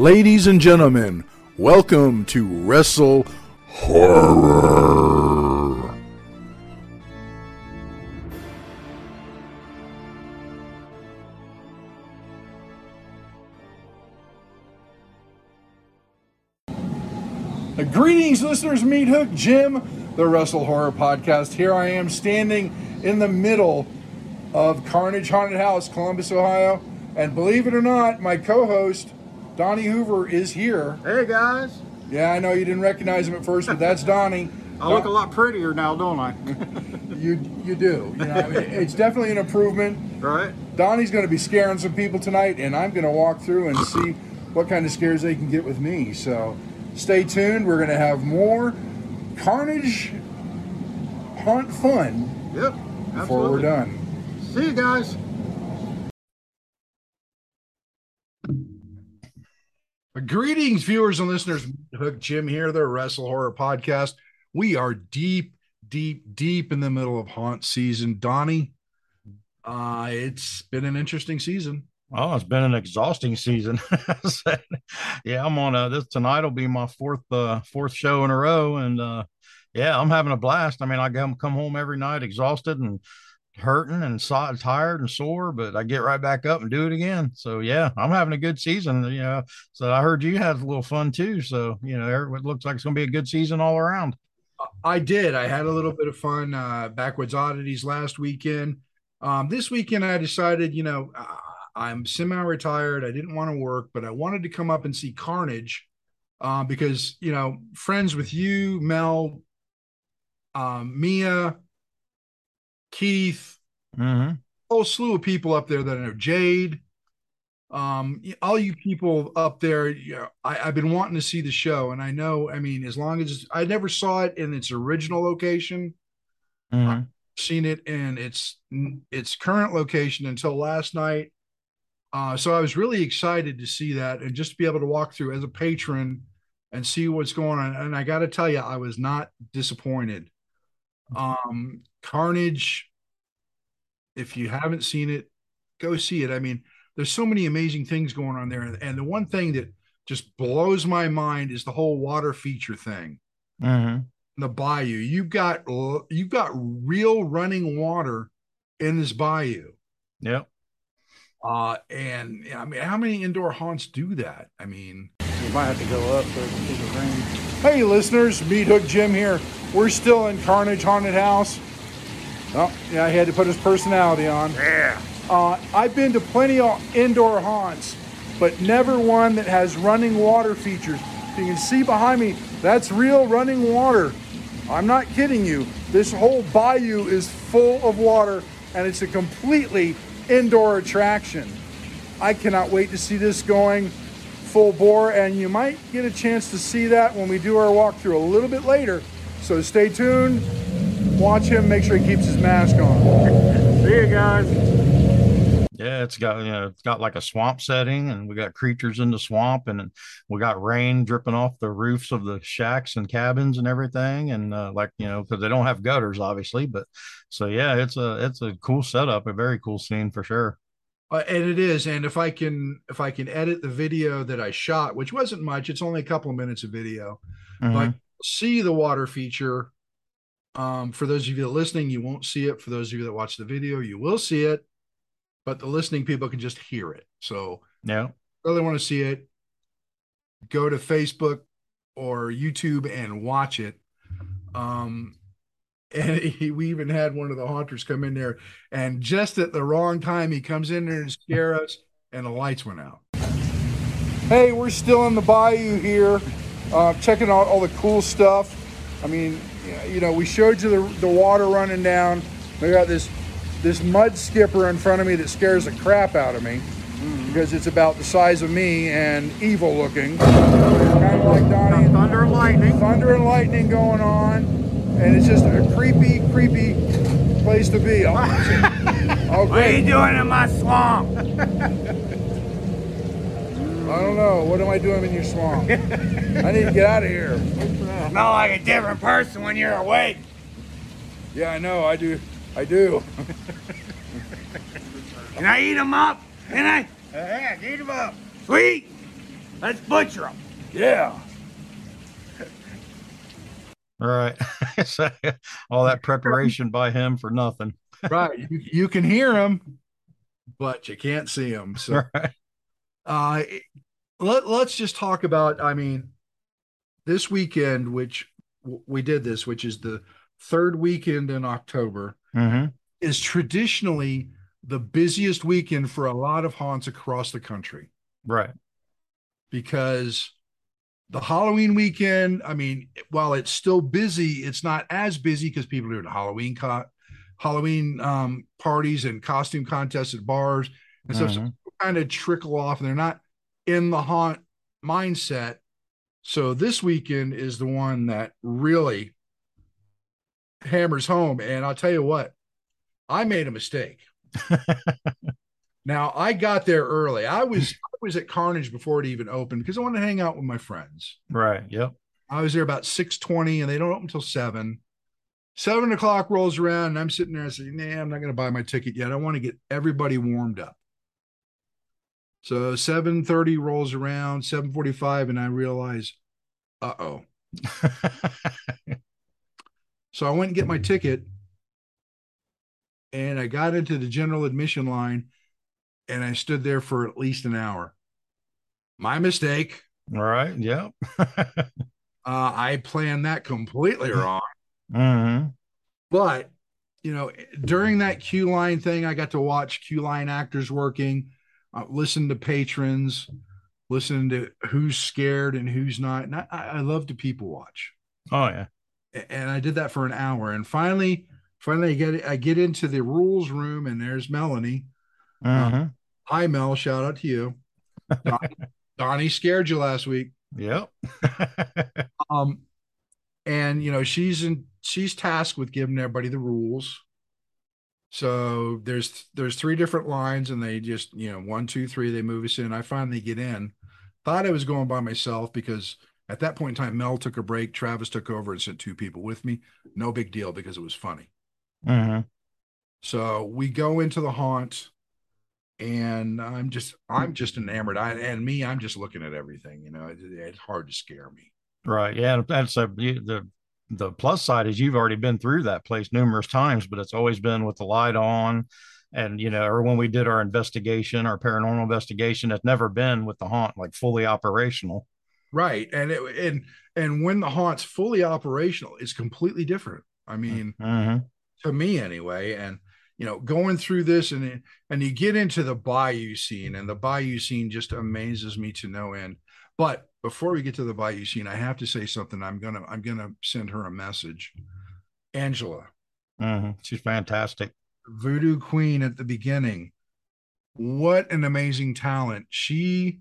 Ladies and gentlemen, welcome to Wrestle Horror. Greetings, listeners. Meat Hook Jim, the Wrestle Horror Podcast. Here I am standing in the middle of Carnage Haunted House, Columbus, Ohio. And believe it or not, my co-host, Donnie Hoover, is here. Hey, guys. Yeah, I know you didn't recognize him at first, but that's Donnie. I look a lot prettier now, don't I? You do. You know, it's definitely an improvement. Right. Donnie's going to be scaring some people tonight, and I'm going to walk through and see what kind of scares they can get with me. So stay tuned. We're going to have more Carnage Haunt fun. Yep. Before Absolutely. we're done. See you guys. Greetings, viewers and listeners. Hook Jim here, the Wrestle Horror Podcast. We are deep in the middle of haunt season. Donnie, it's been an interesting season. Oh, it's been an exhausting season. Yeah, I'm on this tonight will be my fourth show in a row, and yeah, I'm having a blast. I mean, I come home every night exhausted and hurting and tired and sore, but I get right back up and do it again. So yeah, I'm having a good season. You know, so I heard you had a little fun too. So you know, it looks like it's going to be a good season all around. I did. I had a little bit of fun. Backwoods Oddities last weekend. This weekend I decided, you know, I'm semi-retired. I didn't want to work, but I wanted to come up and see Carnage because, you know, friends with you, Mel, Mia, Keith, a whole slew of people up there that I know, Jade, all you people up there. You know, I've been wanting to see the show, and I know, I mean, as long as I never saw it in its original location, I've seen it in its current location until last night. So I was really excited to see that and just to be able to walk through as a patron and see what's going on. And I got to tell you, I was not disappointed. Carnage, if you haven't seen it, go see it. I mean, there's so many amazing things going on there. And the one thing that just blows my mind is the whole water feature thing. The bayou. You've got real running water in this bayou. Yep. And I mean, how many indoor haunts do that? I mean, You might have to go up so it can rain. hey, listeners, Meat Hook Jim here. We're still in Carnage Haunted House. Oh, yeah, he had to put his personality on. Yeah. I've been to plenty of indoor haunts, but never one that has running water features. You can see behind me, that's real running water. I'm not kidding you. This whole bayou is full of water, and it's a completely indoor attraction. I cannot wait to see this going full bore, and you might get a chance to see that when we do our walkthrough a little bit later. So stay tuned, watch him, make sure he keeps his mask on. See you guys. Yeah, it's got like a swamp setting, and we got creatures in the swamp, and we got rain dripping off the roofs of the shacks and cabins and everything, and like, you know, because they don't have gutters obviously, but so yeah, it's a cool setup, a very cool scene for sure. And it is. And if I can edit the video that I shot, which wasn't much, it's only a couple of minutes of video, but see the water feature. For those of you that are listening, you won't see it. For those of you that watch the video, you will see it. But the listening people can just hear it. So Yeah. really want to see it, go to Facebook or YouTube and watch it. And we even had one of the haunters come in there, and just at the wrong time, he comes in there and scare us, and the lights went out. Hey, we're still in the bayou here, checking out all the cool stuff. I mean, you know, we showed you the water running down. We got this mud skipper in front of me that scares the crap out of me because it's about the size of me and evil looking. Kind of like Donnie. Thunder and lightning. Thunder and lightning going on, and it's just a creepy place to be. Oh, What are you doing in my swamp? I don't know. What am I doing in your swamp? I need to get out of here. Smell like a different person when you're awake. Yeah, I know. I do. Can I eat them up? Can I? Yeah, eat them up. Sweet. Let's butcher them. Yeah. All right. So, all that preparation by him for nothing. Right. You can hear him, but you can't see him. So All right. uh, let's just talk about, I mean, this weekend, which we did this, which is the third weekend in October, Mm-hmm. is traditionally the busiest weekend for a lot of haunts across the country Right. because the Halloween weekend, I mean, while it's still busy, it's not as busy because people are doing Halloween parties and costume contests at bars and stuff. So Mm-hmm. kind of trickle off and they're not in the haunt mindset. So this weekend is the one that really hammers home. And I'll tell you what, I made a mistake. Now I got there early. I was at Carnage before it even opened because I wanted to hang out with my friends. Right. Yep. I was there about 6:20 and they don't open until 7. 7 o'clock rolls around and I'm sitting there and say, nah, I'm not going to buy my ticket yet. I want to get everybody warmed up. So 7:30 rolls around, 7:45, and I realize, uh-oh. So I went and get my ticket and I got into the general admission line and I stood there for at least an hour. My mistake. All right. Yep. I planned that completely wrong. Mm-hmm. But, during that queue line thing, I got to watch queue line actors working, listen to patrons, listen to who's scared and who's not. And I love to people watch. Oh yeah. And I did that for an hour. And finally I get into the rules room and there's Melanie. Mm-hmm. Hi, Mel. Shout out to you. Donnie scared you last week. Yep. Um, and she's tasked with giving everybody the rules. So there's 3 different lines, and they just 1, 2, 3. They move us in. I finally get in. Thought I was going by myself because at that point in time, Mel took a break. Travis took over and sent 2 people with me. No big deal because it was funny. Mm-hmm. So we go into the haunt, and I'm just enamored. I'm just looking at everything. It's hard to scare me. Right. Yeah. That's the plus side is you've already been through that place numerous times, but it's always been with the light on. And, or when we did our investigation, our paranormal investigation, it's never been with the haunt like fully operational. Right. And when the haunt's fully operational, it's completely different. I mean, Mm-hmm. to me anyway. And going through this and you get into the bayou scene, and the bayou scene just amazes me to no end. But before we get to the bayou scene, I have to say something. I'm gonna send her a message. Angela, Mm-hmm. She's fantastic. Voodoo Queen at the beginning. What an amazing talent. She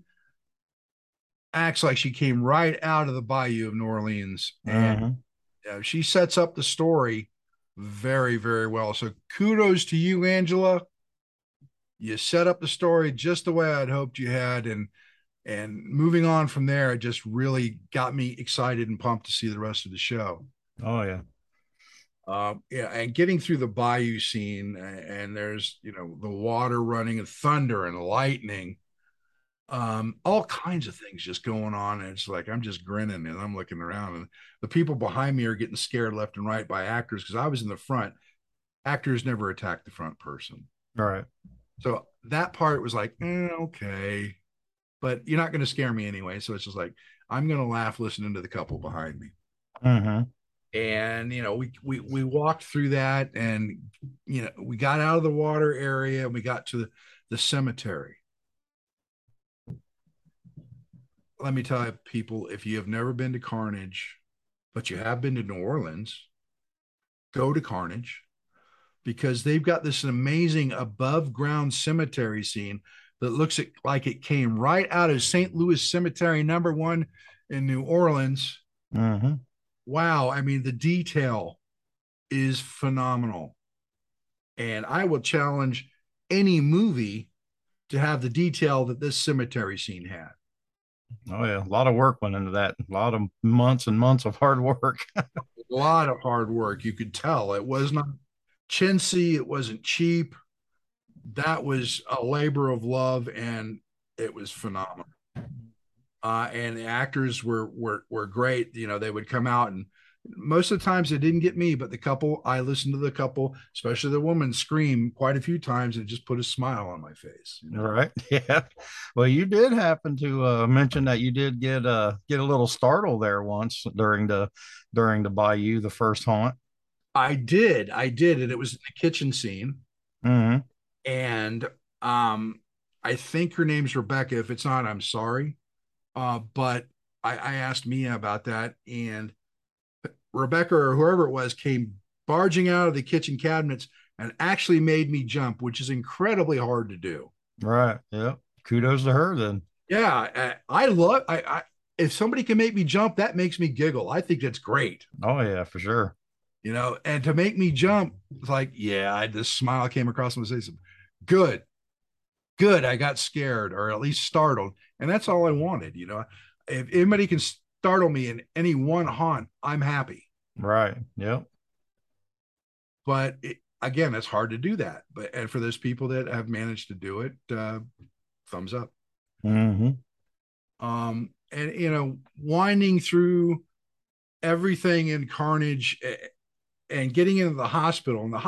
acts like she came right out of the bayou of New Orleans. Mm-hmm. And she sets up the story very, very well. So kudos to you, Angela. You set up the story just the way I'd hoped you had. And moving on from there, it just really got me excited and pumped to see the rest of the show. Oh yeah. Yeah, and getting through the bayou scene, and there's the water running and thunder and lightning, all kinds of things just going on. And it's like I'm just grinning and I'm looking around, and the people behind me are getting scared left and right by actors because I was in the front. Actors never attack the front person. All right. So that part was like, okay, but you're not going to scare me anyway. So it's just like I'm going to laugh listening to the couple behind me. Mm-hmm. And we walked through that, and we got out of the water area and we got to the cemetery. Let me tell you, people, if you have never been to Carnage, but you have been to New Orleans, go to Carnage, because they've got this amazing above ground cemetery scene that looks like it came right out of St. Louis Cemetery #1 in New Orleans. Mm-hmm. Wow. I mean, the detail is phenomenal. And I will challenge any movie to have the detail that this cemetery scene had. Oh yeah, a lot of work went into that. A lot of months and months of hard work. A lot of hard work. You could tell it was not chintzy. It wasn't cheap. That was a labor of love, and it was phenomenal. And the actors were great. You know, they would come out, and most of the times it didn't get me, but the couple, I listened to the couple, especially the woman, scream quite a few times, and it just put a smile on my face. You All know? right. Yeah. Well, you did happen to mention that you did get a little startle there once during the Bayou, the first haunt. I did, and it was in the kitchen scene, Hmm. and I think her name's Rebecca. If it's not, I'm sorry. But I asked Mia about that, and Rebecca or whoever it was came barging out of the kitchen cabinets and actually made me jump, which is incredibly hard to do. Right. Yeah. Kudos to her then. Yeah, I love. I if somebody can make me jump, that makes me giggle. I think that's great. Oh yeah, for sure. You know, and to make me jump, it's like, yeah, this smile came across my face. Good, good. I got scared or at least startled, and that's all I wanted. You know, if anybody can startle me in any one haunt, I'm happy. Right. Yep. But again, it's hard to do that. But and for those people that have managed to do it, thumbs up. Hmm. And you know, winding through everything in Carnage and getting into the hospital, and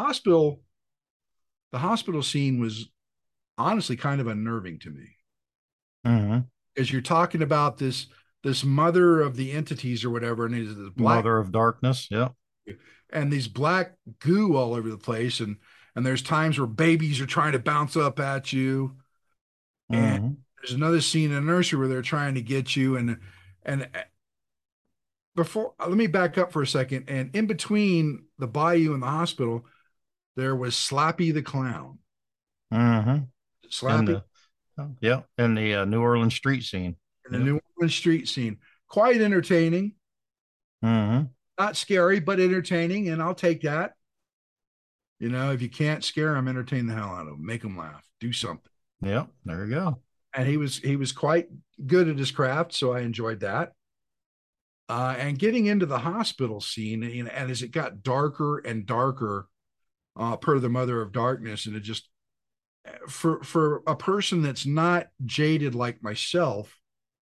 the hospital scene was honestly kind of unnerving to me, Hmm. because you're talking about this mother of the entities or whatever, and there's this black Mother of Darkness. Yep. and these black goo all over the place, and there's times where babies are trying to bounce up at you, and Hmm. there's another scene in a nursery where they're trying to get you, and before, let me back up for a second, and in between the bayou and the hospital there was Slappy the clown. Hmm. In Slappy the yeah, in the New Orleans street scene. in the Yep. New Orleans street scene, quite entertaining, Hmm. not scary but entertaining, and I'll take that. You know, if you can't scare them, entertain the hell out of them, make them laugh, do something. Yep. There you go. And he was quite good at his craft, so I enjoyed that. And getting into the hospital scene, you know, and as it got darker and darker, per the Mother of Darkness, and it just, for a person that's not jaded like myself,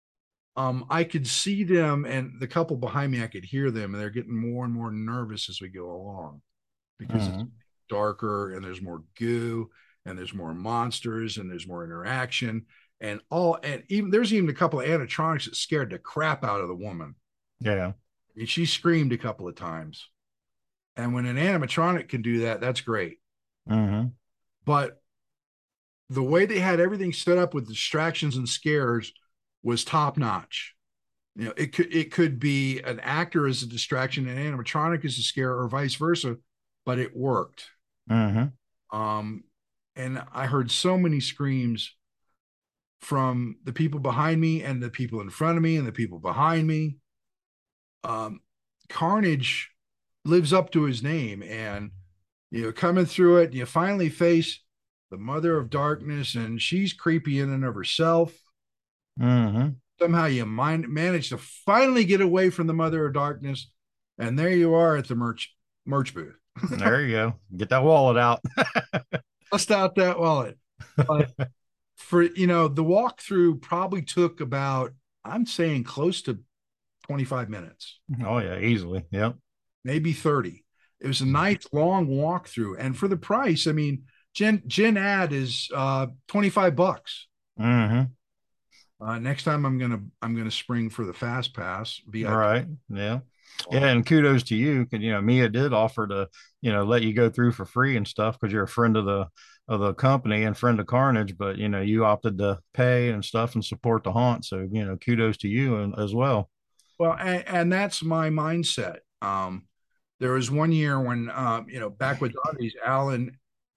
I could see them, and the couple behind me, I could hear them, and they're getting more and more nervous as we go along, because it's Hmm. darker and there's more goo and there's more monsters and there's more interaction, and even there's even a couple of animatronics that scared the crap out of the woman. Yeah. And she screamed a couple of times. And when an animatronic can do that, that's great. Hmm. But the way they had everything set up with distractions and scares was top notch. You know, it could be an actor as a distraction and animatronic as a scare, or vice versa, but it worked. Hmm. Um, and I heard so many screams from the people behind me and the people in front of me and the people behind me. Um, Carnage lives up to his name, and you know, coming through it, you finally face the Mother of Darkness, and she's creepy in and of herself. Hmm. Somehow you manage to finally get away from the Mother of Darkness, and there you are at the merch booth. There you go. Get that wallet out. Bust out that wallet. But for, you know, the walkthrough probably took about, I'm saying, close to 25 minutes, Oh yeah, easily. Yep. maybe 30. It was a nice long walkthrough, and for the price, I mean, Gen ad is $25. Hmm. Next time I'm gonna spring for the fast pass VIP. Right. Yeah. Yeah. And kudos to you. Cause Mia did offer to, let you go through for free and stuff because you're a friend of the company and friend of Carnage, but you opted to pay and stuff and support the haunt. So, kudos to you as well. Well, and that's my mindset. There was one year when, back with Doggies, Alan,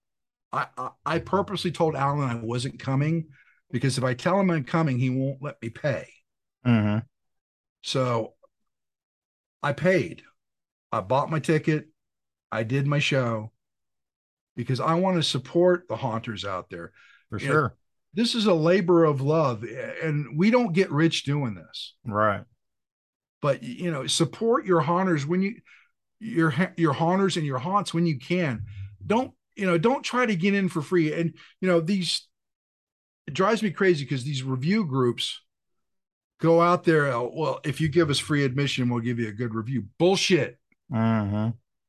I purposely told Alan I wasn't coming, because if I tell him I'm coming, he won't let me pay. Hmm. So I paid. I bought my ticket. I did my show because I want to support the haunters out there. For You know, sure. this is a labor of love, and we don't get rich doing this. Right. But support your haunters when your haunters and your haunts when you can. Don't try to get in for free. And these, it drives me crazy because these review groups, Go out there. Well, if you give us free admission, we'll give you a good review. Bullshit. Mm-hmm.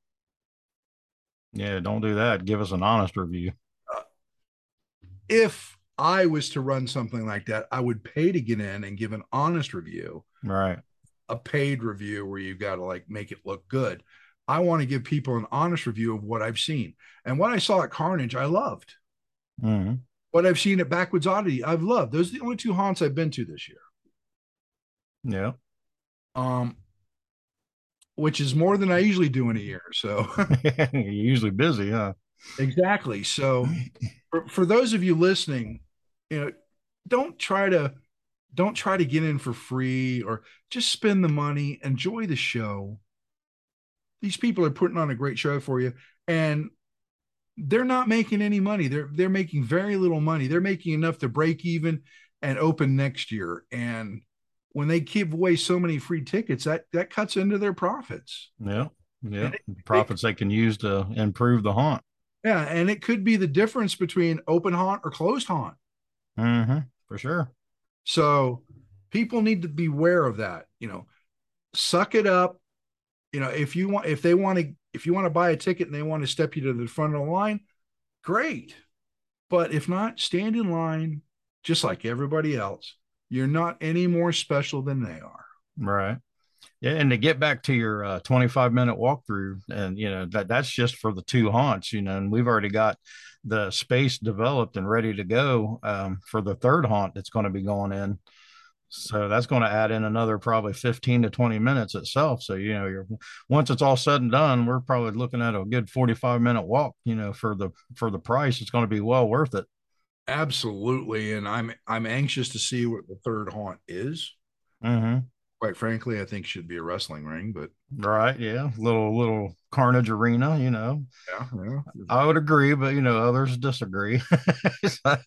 Yeah, don't do that. Give us an honest review. Uh, if I was to run something like that, I would pay to get in and give an honest review, Right. a paid review where you've got to like make it look good. I want to give people an honest review of what I've seen. And what I saw at Carnage, I loved. Mm-hmm. What I've seen at Backwoods Oddity, I've loved. Those are the only two haunts I've been to this year. Yeah. Um, which is more than I usually do in a year. So You're usually busy, huh? exactly. So for those of you listening, you know, don't try to don't try to get in for free or just spend the money, enjoy the show. These people are putting on a great show for you, and they're not making any money. They're making very little money. They're making enough to break even and open next year. And when they give away so many free tickets, that cuts into their profits. Yeah. Yeah. And Profits they can use to improve the haunt. yeah, and it could be the difference between open haunt or closed haunt. Mm-hmm. For sure. So people need to beware of that. Suck it up. If you want to buy a ticket and they want to step you to the front of the line, great. But if not, stand in line just like everybody else. You're not any more special than they are. Right. Yeah, and to get back to your 25-minute walkthrough, and that's just for the two haunts, and we've already got the space developed and ready to go for the third haunt that's going to be going in. So that's going to add in another probably 15 to 20 minutes itself. So, you're once it's all said and done, we're probably looking at a good 45-minute walk, for the price. It's going to be well worth it. Absolutely. And I'm anxious to see what the third haunt is. Mm-hmm. Quite frankly, I think it should be a wrestling ring, but Right. Yeah. Little Carnage Arena. yeah, yeah. I would agree, but others disagree. So,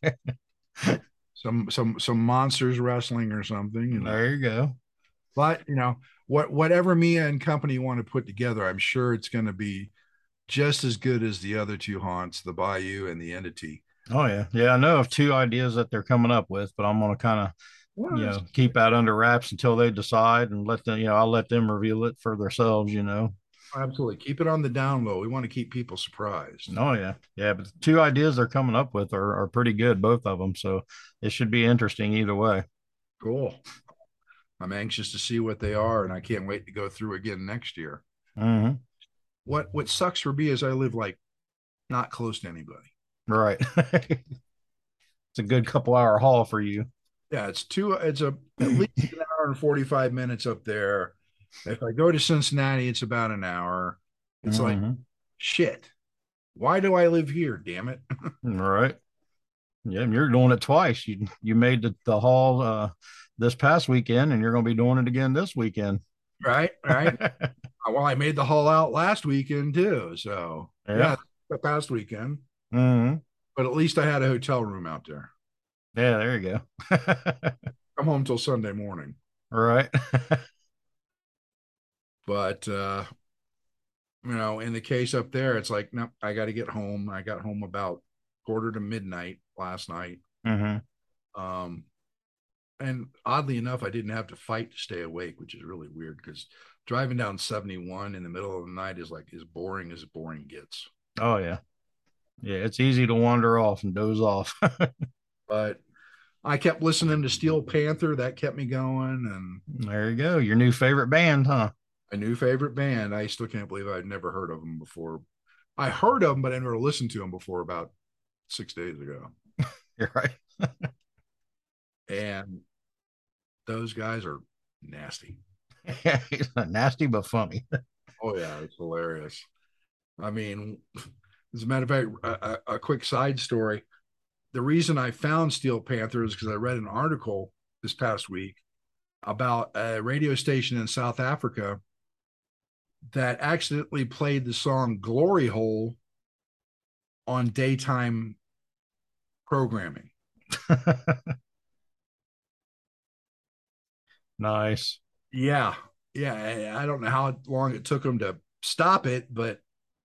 Some monsters wrestling or something. there you go. But whatever Mia and company want to put together, I'm sure it's going to be just as good as the other two haunts, the Bayou and the Entity. Oh yeah. Yeah, I know of two ideas that they're coming up with, but I'm gonna kind of Well, keep that under wraps until they decide and let them, I'll let them reveal it for themselves. absolutely. Keep it on the down low. We want to keep people surprised. Oh yeah. Yeah. But the two ideas they're coming up with are pretty good, both of them. So it should be interesting either way. Cool. I'm anxious to see what they are, and I can't wait to go through again next year. Hmm. What sucks for me is I live like not close to anybody. Right. It's a good couple hour haul for you. Yeah, it's at least an hour and 45 minutes up there. If I go to Cincinnati, it's about an hour. It's like Hmm. shit. Why do I live here? Damn it. Right. Yeah, and you're doing it twice. You made the haul this past weekend, and you're going to be doing it again this weekend. Right, right. Well, I made the haul out last weekend too. So Yeah. yeah, the past weekend. Hmm. But at least I had a hotel room out there. Yeah, there you go. Come home till Sunday morning. Right. But in the case up there, it's like, no, I got to get home. I got home about quarter to midnight last night. Hmm. Um, and oddly enough, I didn't have to fight to stay awake, which is really weird because driving down 71 in the middle of the night is like as boring gets. Oh yeah. Yeah, it's easy to wander off and doze off. But I kept listening to Steel Panther. That kept me going. And There you go. Your new favorite band, huh? a new favorite band. I still can't believe I'd never heard of them before. I heard of them, but I never listened to them before about 6 days ago. You're right. And those guys are nasty. He's nasty but funny. Oh yeah, it's hilarious. I mean, as a matter of fact, a quick side story. The reason I found Steel Panther is because I read an article this past week about a radio station in South Africa that accidentally played the song Glory Hole on daytime programming. Nice. Yeah. Yeah. I don't know how long it took them to stop it, but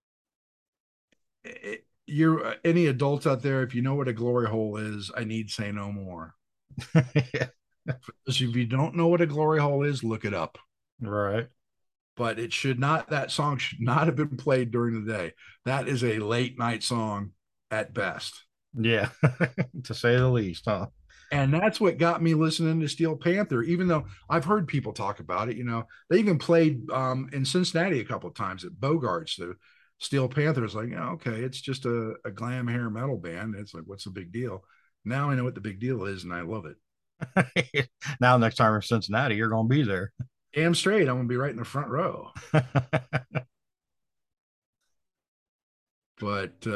you're any adults out there, if you know what a glory hole is, I need say no more. If you don't know what a glory hole is, look it up. Right. But it should not, that song should not have been played during the day. That is a late night song at best. Yeah. To say the least, huh? And that's what got me listening to Steel Panther, even though I've heard people talk about it. They even played in Cincinnati a couple of times at Bogarts. The Steel Panther is like, oh, okay, it's just a glam hair metal band. It's like, what's the big deal? Now I know what the big deal is, and I love it. Now, next time we're in Cincinnati, you're going to be there. Damn straight, I'm gonna be right in the front row. But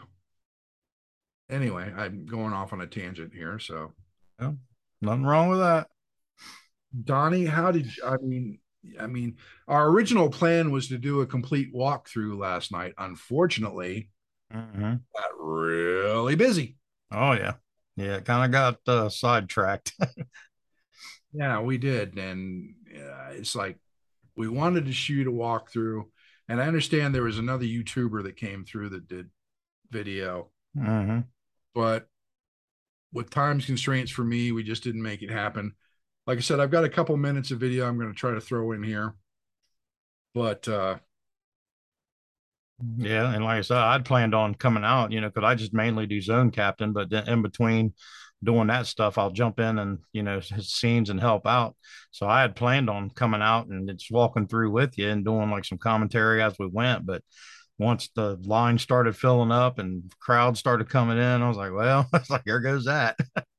anyway, I'm going off on a tangent here. So, Yeah, nothing wrong with that. Donnie, how did I mean, our original plan was to do a complete walkthrough last night. Unfortunately, Hmm. got really busy. Oh, yeah. Yeah, it kind of got sidetracked. Yeah, we did, and it's like we wanted to shoot a walkthrough, and I understand there was another YouTuber that came through that did video, Hmm. but with times constraints for me, we just didn't make it happen. Like I said, I've got a couple minutes of video I'm going to try to throw in here, but Yeah, and like I said, I'd planned on coming out, because I just mainly do zone captain, but then in between doing that stuff, I'll jump in and his scenes and help out. So I had planned on coming out and just walking through with you and doing like some commentary as we went. But once the line started filling up and crowds started coming in, I was like, well, it's like there goes that.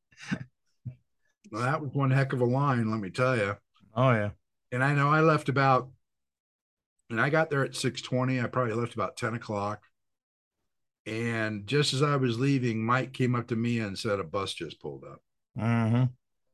that was one heck of a line, let me tell you. Oh yeah. And I know I left about, and I got there at 6:20. I probably left about 10 o'clock. And just as I was leaving, Mike came up to me and said a bus just pulled up. Hmm.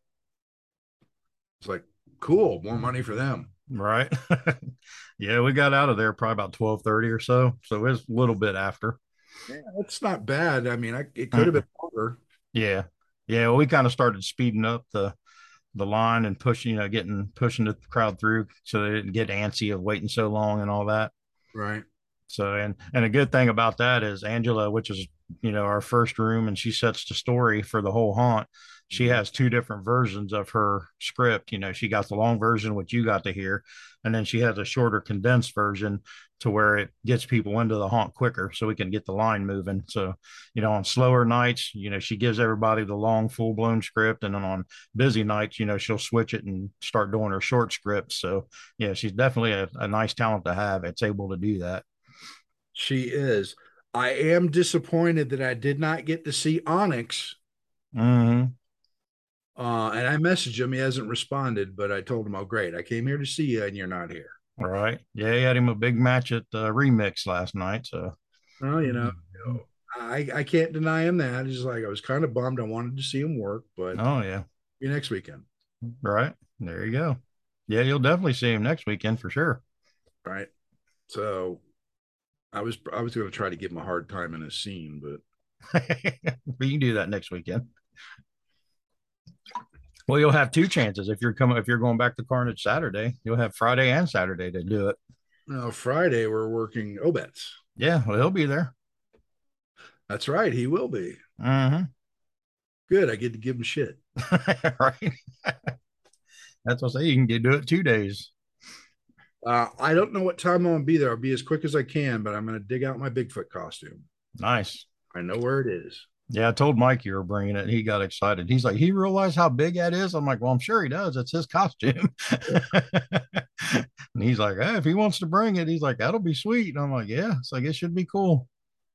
It's like, cool, more money for them. Right. Yeah, we got out of there probably about 12:30 or so. So it was a little bit after. Yeah, that's not bad. I mean, it could have been Mm-mm. longer. Yeah. Yeah. Well, we kind of started speeding up the line and pushing, pushing the crowd through so they didn't get antsy of waiting so long and all that. Right. So and a good thing about that is Angela, which is our first room, and she sets the story for the whole haunt. She Mhm. has two different versions of her script. She got the long version, which you got to hear, and then she has a shorter condensed version to where it gets people into the haunt quicker, so we can get the line moving. So, on slower nights, she gives everybody the long, full blown script, and then on busy nights, she'll switch it and start doing her short scripts. So, yeah, she's definitely a nice talent to have. It's able to do that. She is. I am disappointed that I did not get to see Onyx. Hmm. And I messaged him. He hasn't responded, but I told him, oh, great. I came here to see you and you're not here. All right. Yeah, he had him a big match at the remix last night. So, Well, mhm. I can't deny him that. It's just like I was kind of bummed. I wanted to see him work, but Oh yeah. be next weekend. Right. There you go. Yeah, you'll definitely see him next weekend for sure. Right. So I was going to try to give him a hard time in a scene, but But you can do that next weekend. Well, you'll have two chances if you're going back to Carnage Saturday. You'll have Friday and Saturday to do it. no, Friday we're working Obets. Yeah, well, he'll be there. That's right. He will be. Hmm. Good. I get to give him shit. Right. That's what I say. You can do it 2 days. I don't know what time I'm going to be there. I'll be as quick as I can, but I'm going to dig out my Bigfoot costume. Nice. I know where it is. Yeah, I told Mike you were bringing it. He got excited. He's like, he realized how big that is. I'm like, well, I'm sure he does. It's his costume. And he's like, if he wants to bring it, he's like, that'll be sweet. And I'm like, yeah, it's like, it should be cool.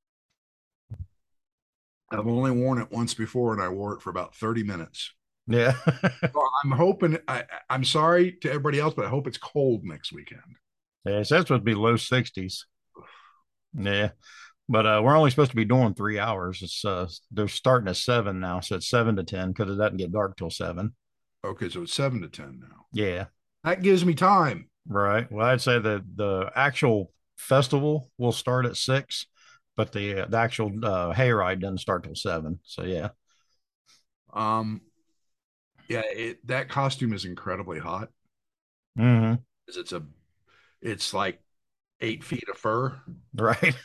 I've only worn it once before, and I wore it for about 30 minutes. Yeah. So I'm hoping. I'm sorry to everybody else, but I hope it's cold next weekend. Yeah, it says supposed to be low 60s. Yeah. But we're only supposed to be doing 3 hours. It's they're starting at 7 now, so it's 7 to 10 because it doesn't get dark till 7. Okay, so it's 7 to 10 now. Yeah. That gives me time. Right. Well, I'd say the actual festival will start at 6, but the actual hayride doesn't start till 7. So yeah. Um, yeah, that costume is incredibly hot. Hmm. 'Cause it's like 8 feet of fur. Right.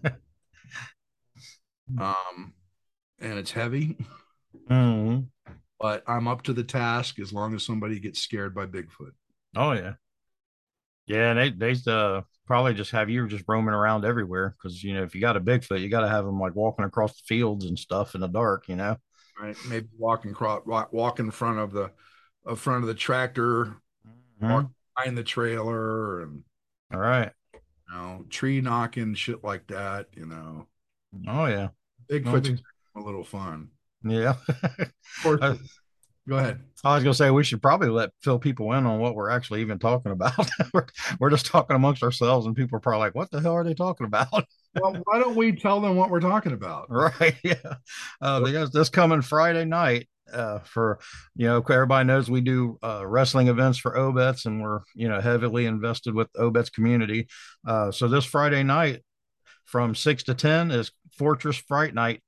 Um, and it's heavy. Hmm. but I'm up to the task as long as somebody gets scared by Bigfoot. Oh yeah. Yeah, and they probably just have you just roaming around everywhere because if you got a Bigfoot, you got to have them like walking across the fields and stuff in the dark. Right? Maybe walk in front of the tractor, walk Mhm. behind the trailer, and All right. tree knocking shit like that. Oh yeah. Well, Bigfoot's a little fun. yeah. Of course, I, go ahead. I was gonna say we should probably fill people in on what we're actually even talking about. we're just talking amongst ourselves, and people are probably like, "What the hell are they talking about?" Well, why don't we tell them what we're talking about? Right. Yeah. Because this coming Friday night, everybody knows we do wrestling events for Obets, and we're, heavily invested with the Obets community. So this Friday night from 6 to 10 is Fortress Fright Night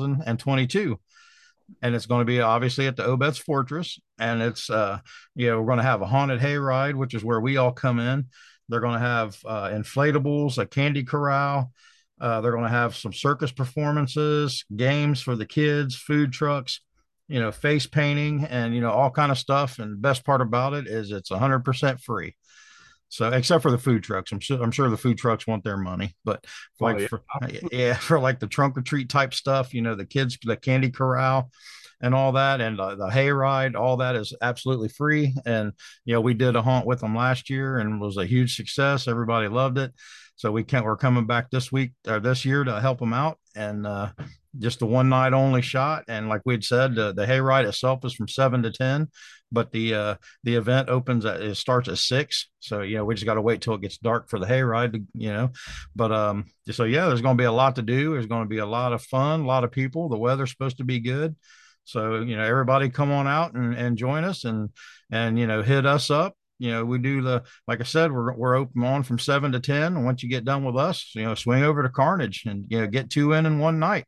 2022. And it's going to be obviously at the Obets Fortress. And we're going to have a haunted hayride, which is where we all come in. They're going to have inflatables, a candy corral. They're going to have some circus performances, games for the kids, food trucks, face painting, and all kind of stuff. And the best part about it is it's 100% free. So except for the food trucks, I'm sure the food trucks want their money, but Oh like yeah, for like the trunk or treat type stuff, the kids, the candy corral, and all that, and the hayride, all that is absolutely free. And we did a haunt with them last year, and it was a huge success. Everybody loved it. So we're coming back this week or this year to help them out, and just a one night only shot. And like we'd said, the hayride itself is from 7 to 10, but the event it starts at 6. So we just got to wait till it gets dark for the hayride. But so yeah, there's going to be a lot to do. There's going to be a lot of fun, a lot of people. The weather's supposed to be good. So, everybody come on out and join us and hit us up. We do like I said, we're open on from 7 to 10. And once you get done with us, swing over to Carnage and, get two in one night.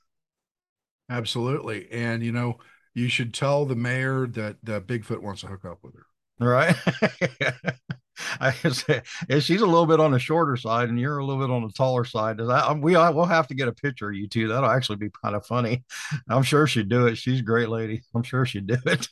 absolutely. And you should tell the mayor that Bigfoot wants to hook up with her. Right. I can say she's a little bit on the shorter side, and you're a little bit on the taller side. We'll have to get a picture of you two. That'll actually be kind of funny. I'm sure she'd do it. She's a great lady. I'm sure she'd do it.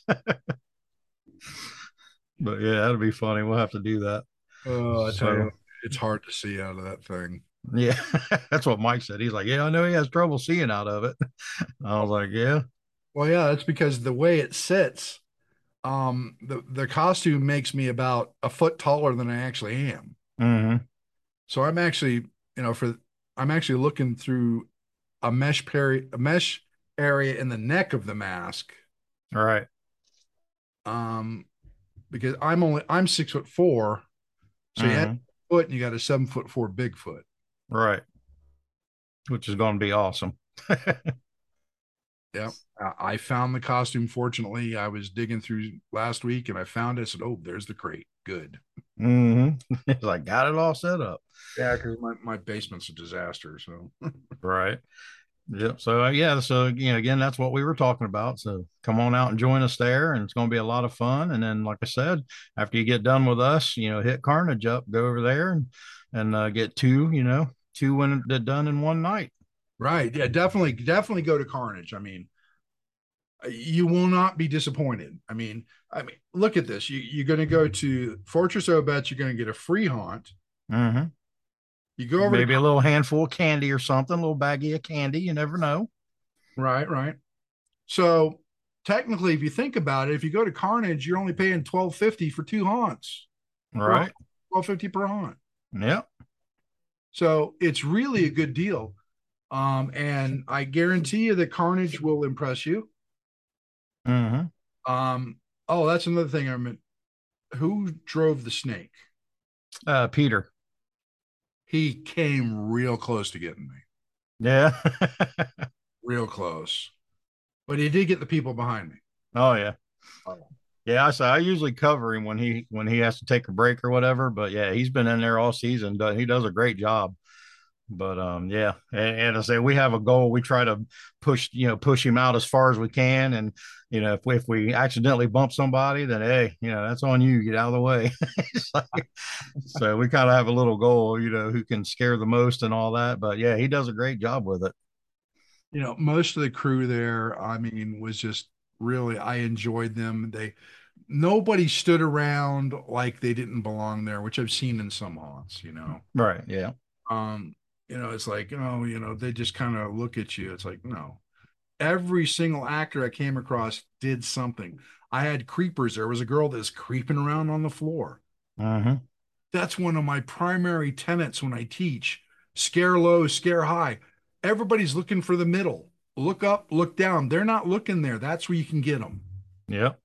But yeah, that'll be funny. We'll have to do that. Oh, I tell So you, it's hard to see out of that thing. yeah, that's what Mike said. He's like, yeah, I know he has trouble seeing out of it. I was like, yeah. Well, yeah, that's because the way it sits, the costume makes me about a foot taller than I actually am. Hmm. So I'm actually, I'm actually looking through a mesh area in the neck of the mask. All right. Um, because I'm 6'4", so you had Hmm. a foot and you got a 7'4" Bigfoot. Right. Which is going to be awesome. Yeah. I found the costume. Fortunately, I was digging through last week and I found it. I said, "Oh, there's the crate. Good." Hmm. It's like, got it all set up. Yeah, because my basement's a disaster. So Right. Yep. So yeah. So again, that's what we were talking about. So come on out and join us there, and it's going to be a lot of fun. And then, like I said, after you get done with us, hit Carnage up, go over there, and get two when they're done in one night. right. Yeah, definitely go to Carnage. I mean, you will not be disappointed. I mean, look at this. You're going to go to Fortress Obets. You're going to get a free haunt. Hmm. You go over to Maybe a little handful of candy or something, a little baggie of candy. You never know. right, right. So technically, if you think about it, if you go to Carnage, you're only paying $12.50 for two haunts. Right. 12.50 per haunt. Yep. So it's really a good deal. And I guarantee you that Carnage will impress you. Hmm. Oh, that's another thing I meant. Who drove the snake? Peter. He came real close to getting me, Yeah. real close, but he did get the people behind me. Oh yeah. Oh, Yeah, I usually cover him when he has to take a break or whatever. But yeah, he's been in there all season. He does a great job. But yeah, and I say we have a goal. We try to push him out as far as we can. And if we accidentally bump somebody, then hey, that's on you. Get out of the way. So we kind of have a little goal. Who can scare the most and all that. But yeah, he does a great job with it. most of the crew there, I mean, was just Really, I enjoyed them. Nobody stood around like they didn't belong there, which I've seen in some haunts. Right. Yeah. Um, it's like, they just kind of look at you. It's like, no. Every single actor I came across did something. I had creepers. There was a girl that was creeping around on the floor. Mm-hmm. That's one of my primary tenets when I teach. Scare low, scare high. Everybody's looking for the middle. Look up, look down. They're not looking there. That's where you can get them. Yep.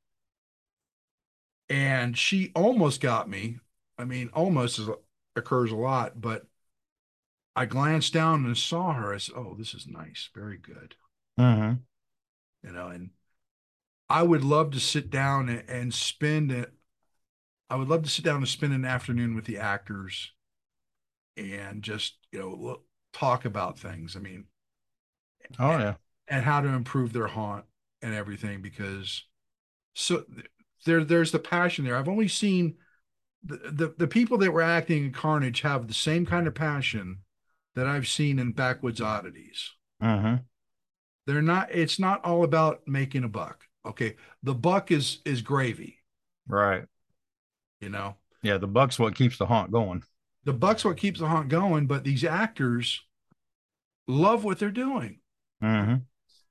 And she almost got me. I mean, occurs a lot, but I glanced down and saw her. I said, "Oh, this is nice. Very good." Mm-hmm. And I would love to sit down and spend it. I would love to sit down and spend an afternoon with the actors and just, talk about things. I mean, Oh yeah. and how to improve their haunt and everything because so there's the passion there. I've only seen the people that were acting in Carnage have the same kind of passion that I've seen in Backwoods Oddities. Mm-hmm. They're not, it's not all about making a buck. Okay. The buck is gravy, Right. you know. Yeah. The buck's what keeps the haunt going. The buck's what keeps the haunt going, but these actors love what they're doing. Mm-hmm.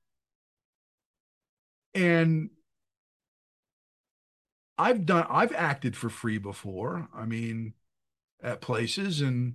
And I've acted for free before. I mean, at places and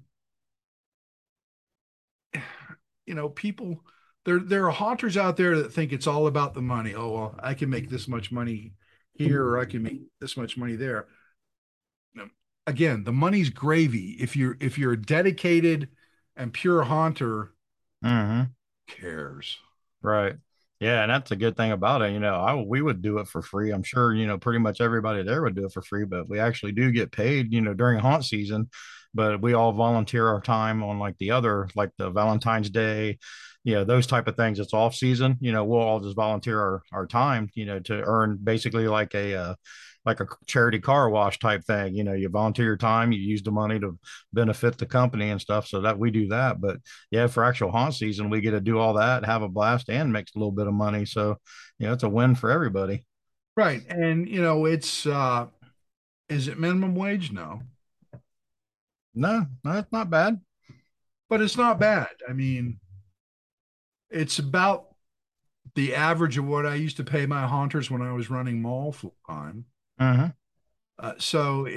people there are haunters out there that think it's all about the money. Oh, well, I can make this much money here or I can make this much money there. Again, the money's gravy. If you're a dedicated and pure haunter, Mm-hmm. cares. Right. Yeah, and that's a good thing about it. We would do it for free. I'm sure, pretty much everybody there would do it for free, but we actually do get paid, during haunt season. But we all volunteer our time on like the other, like the Valentine's Day, those type of things. It's off season. We'll all just volunteer our time, to earn basically like a charity car wash type thing. You volunteer your time, you use the money to benefit the company and stuff. So that we do that. But yeah, for actual haunt season, we get to do all that, have a blast, and make a little bit of money. So, it's a win for everybody. Right. And it's is it minimum wage? No. No, no, it's not bad. But it's not bad. I mean, it's about the average of what I used to pay my haunters when I was running mall full time. Mm-hmm. So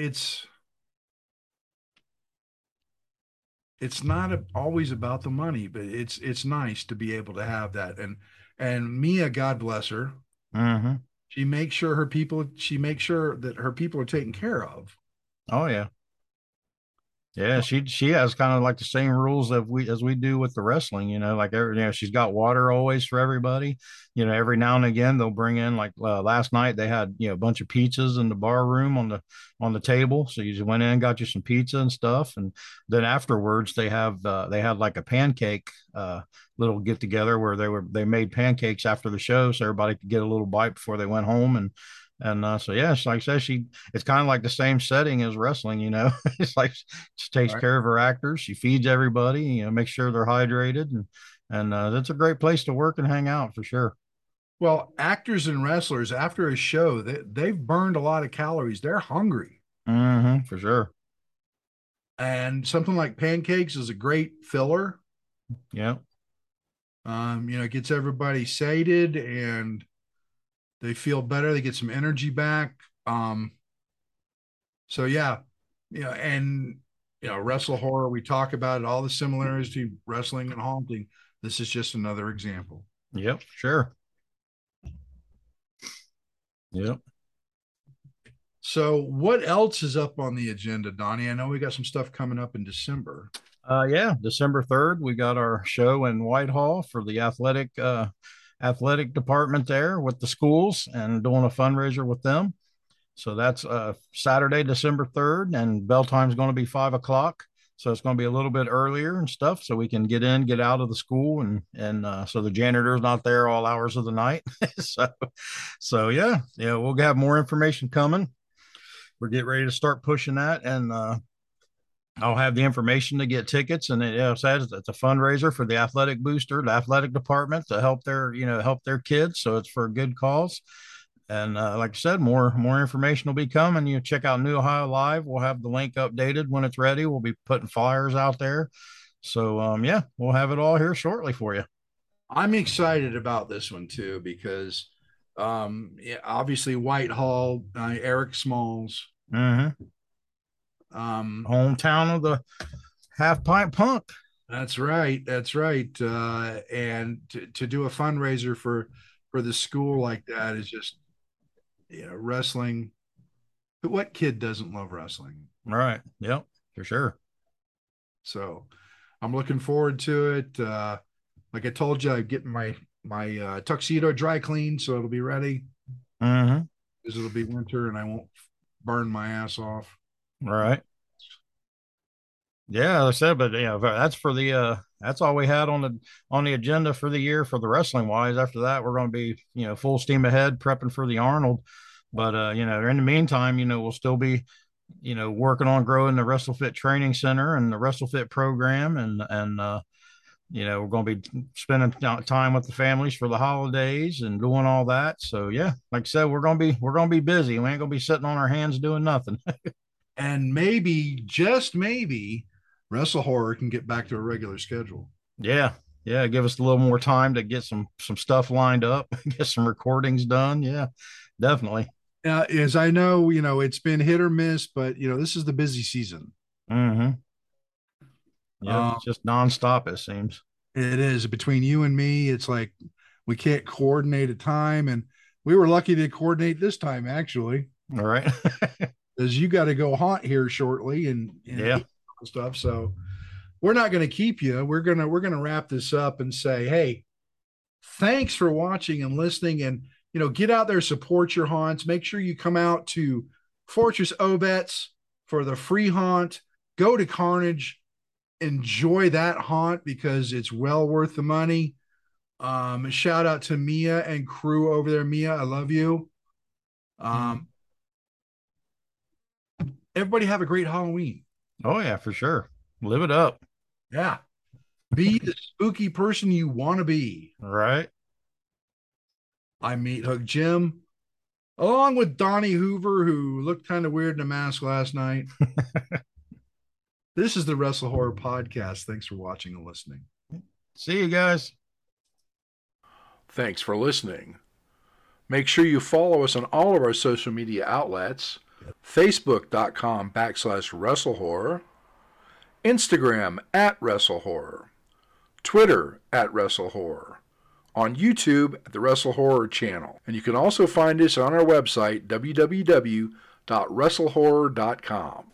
it's not always about the money, but it's nice to be able to have that. And Mia, God bless her, Mm-hmm. she makes sure that her people are taken care of. Oh yeah. Yeah, she has kind of like the same rules that we do with the wrestling, like she's got water always for everybody. Every now and again they'll bring in like last night they had, a bunch of pizzas in the bar room on the table. So you just went in, got you some pizza and stuff. And then afterwards they had like a pancake little get together where they made pancakes after the show so everybody could get a little bite before they went home. And so yeah, like I said, it's kind of like the same setting as wrestling. It's like she takes Right. care of her actors, she feeds everybody, makes sure they're hydrated, and that's a great place to work and hang out for sure. Well, actors and wrestlers after a show, they've burned a lot of calories. They're hungry. Mm-hmm, for sure. And something like pancakes is a great filler. Yeah. It gets everybody sated and they feel better. They get some energy back. So yeah, and wrestle horror. We talk about it, all the similarities to wrestling and haunting. This is just another example. Yep. Sure. Yep. So what else is up on the agenda, Donnie? I know we got some stuff coming up in December. Yeah, December 3rd, we got our show in Whitehall for the athletic department there with the schools and doing a fundraiser with them. So that's Saturday, December 3rd, and bell time is going to be 5 o'clock. So it's going to be a little bit earlier and stuff, so we can get out of the school, and so the janitor's not there all hours of the night. so yeah, we'll have more information coming. We're getting ready to start pushing that, and I'll have the information to get tickets, and it says it's a fundraiser for the athletic booster, the athletic department to help help their kids. So it's for a good cause. And like I said, more information will be coming. You check out New Ohio Live. We'll have the link updated when it's ready. We'll be putting flyers out there. So yeah, we'll have it all here shortly for you. I'm excited about this one too because yeah, obviously Whitehall, Eric Smalls, Mm-hmm. um, Hometown of the half pint punk. that's right, that's right, and to do a fundraiser for the school like that is just, wrestling. What kid doesn't love wrestling? All right. Yep, for sure. So I'm looking forward to it. Like I told you, I'm getting my tuxedo dry cleaned, so it'll be ready Mm-hmm. because it'll be winter and I won't burn my ass off. All right. Yeah, I said, but yeah, that's for the that's all we had on the agenda for the year for the wrestling wise. After that, we're going to be full steam ahead prepping for the Arnold. But in the meantime, we'll still be working on growing the WrestleFit Training Center and the WrestleFit program, and we're going to be spending time with the families for the holidays and doing all that. So yeah, like I said, we're going to be busy. We ain't going to be sitting on our hands doing nothing. And maybe, just maybe, Wrestle Horror can get back to a regular schedule. Yeah. Yeah. Give us a little more time to get some stuff lined up, get some recordings done. Yeah, definitely. As I know, it's been hit or miss, but this is the busy season. Mm-hmm. Yeah. Uh, It's just nonstop, it seems. it is between you and me. It's like we can't coordinate a time, and we were lucky to coordinate this time actually, All right. because you got to go haunt here shortly and Yeah. stuff. So we're not going to keep you. We're gonna wrap this up and say, hey, thanks for watching and listening, and get out there, support your haunts. Make sure you come out to Fortress Obetz for the free haunt. Go to Carnage, enjoy that haunt because it's well worth the money. Shout out to Mia and crew over there. Mia, I love you. Everybody have a great Halloween. Oh yeah, for sure. Live it up. Yeah. Be the spooky person you want to be. All right. I'm Meat Hook Jim, along with Donnie Hoover, who looked kind of weird in a mask last night. This is the Wrestle Horror Podcast. Thanks for watching and listening. See you guys. Thanks for listening. Make sure you follow us on all of our social media outlets. Facebook.com/WrestleHorror, Instagram @WrestleHorror, Twitter @WrestleHorror, on YouTube at the Wrestle Horror channel. And you can also find us on our website, www.wrestlehorror.com.